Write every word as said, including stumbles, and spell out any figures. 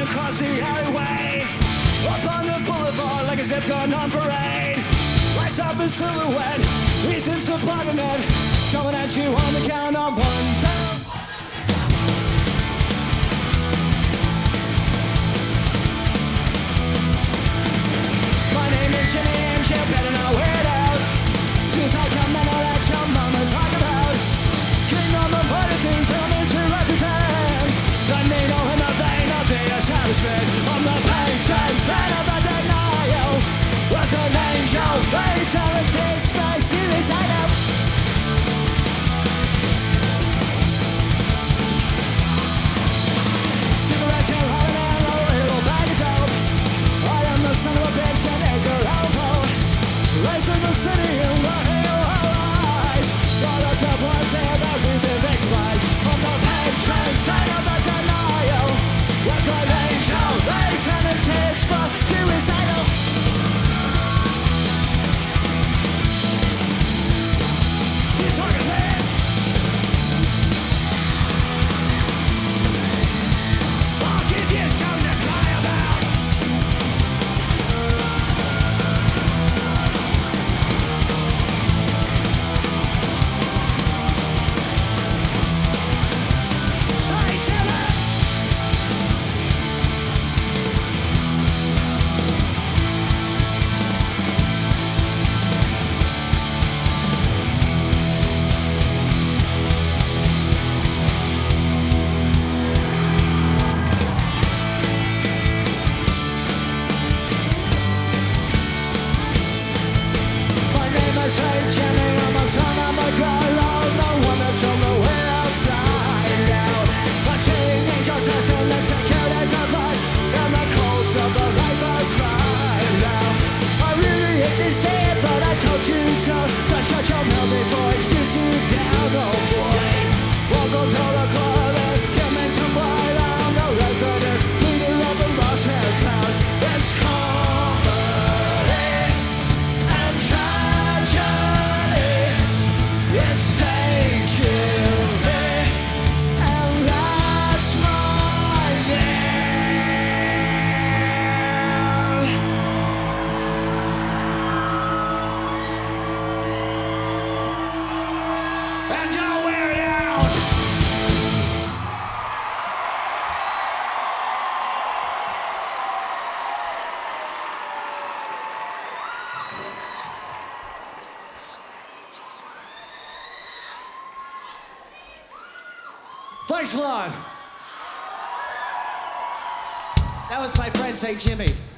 running across the highway, up on the boulevard like a zip gun on parade. Lights up in silhouette, reasons of parliament, coming at you on the count of one, two. My name is Jimmy and you better not wear it out. Suicide comment all that your mama talk about. King of the party things I'm meant to represent. The needle in the vein of the establishment. I'm the patron saint of the denial. With an angel face on its face for suicidal. Cigarettes and rolling and a little bag of dope. I am the son of a bitch and Edgar Allan Poe. Raised in the city in the hill of lies. All the trouble is there that we've been victimized. I'm the patron saint of the denial. With an angel face and its face for suicidal. He's talking man. I'll give you something to cry about. Sorry, Taylor. My name is Saint Jimmy, I'm a son of a girl, the one that's on the way outside out. The chain angels as in the ticket as a fight, and the codes of the life of crime now. I really hate to say it, but I told you so. So shut your mouth before I shoot you down, oh boy. Welcome to the club and give me some blood. I'm the resident leader of the lost and found. It's comedy and tragedy. It's Saint Jimmy, and that's my name. And don't wear it out. Thanks a lot. That was my friend Saint Jimmy.